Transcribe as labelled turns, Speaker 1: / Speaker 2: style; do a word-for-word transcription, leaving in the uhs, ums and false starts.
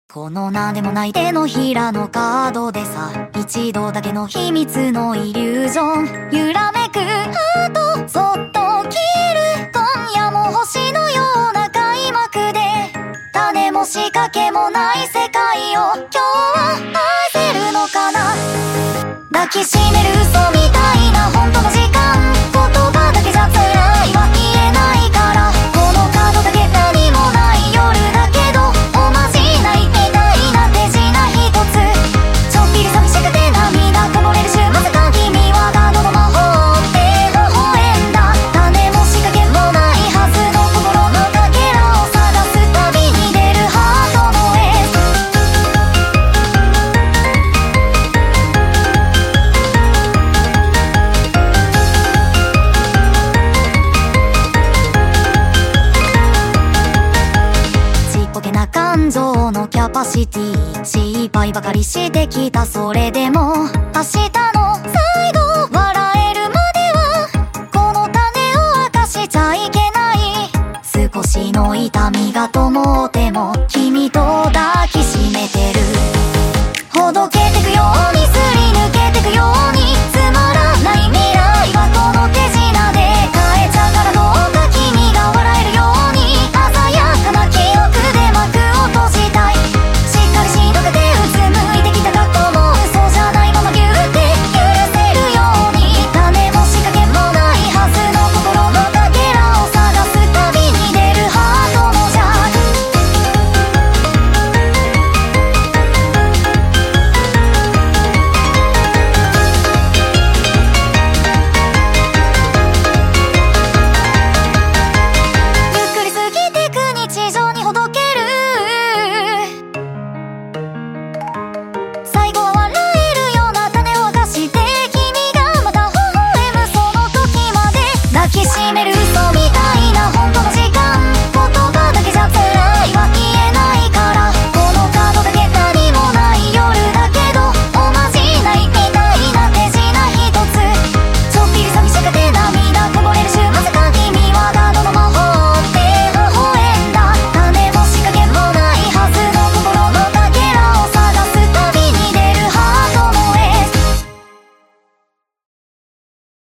Speaker 1: この何でもない手のひらのカードでさ、一度だけの秘密のイリュージョン、揺らめくハートそっと切る。今夜も星のような開幕で、種も仕掛けもない世界を今日は愛せるのかな。抱きしめる嘘みたいな本当の時間、言葉だけじゃ辛いは言えないから、このカードだけ何もない夜だけど、おまじないみたいな手品一つ、ちょっぴり寂しくて涙こぼれる週末感、君はガードの魔法って微笑んだ。種も仕掛けもないはずの心のかけらを探す旅に出るハートのエース。ちっぽけな感情のキャパシティ、失敗ばかりしてきた。それでも明日の最後笑えるまではこの種を明かしちゃいけない。少しの痛みが灯っても君と抱きしめてる。ほどけてくようにすり抜けてくように、つまらない未来はこの手品で変えちゃうから、どうか君が笑えるように鮮やかな記憶で幕を閉じたい。しっかりしんどくてうつむいてきた過去も嘘じゃないままギュって許せるように、種も仕掛けもないはずの心のかけらを探す旅に出るハートのジャーク。ゆっくり過ぎてく日常にほどける。最後は笑えるような種を明かして、君がまた微笑むその時まで抱きしめる嘘みたい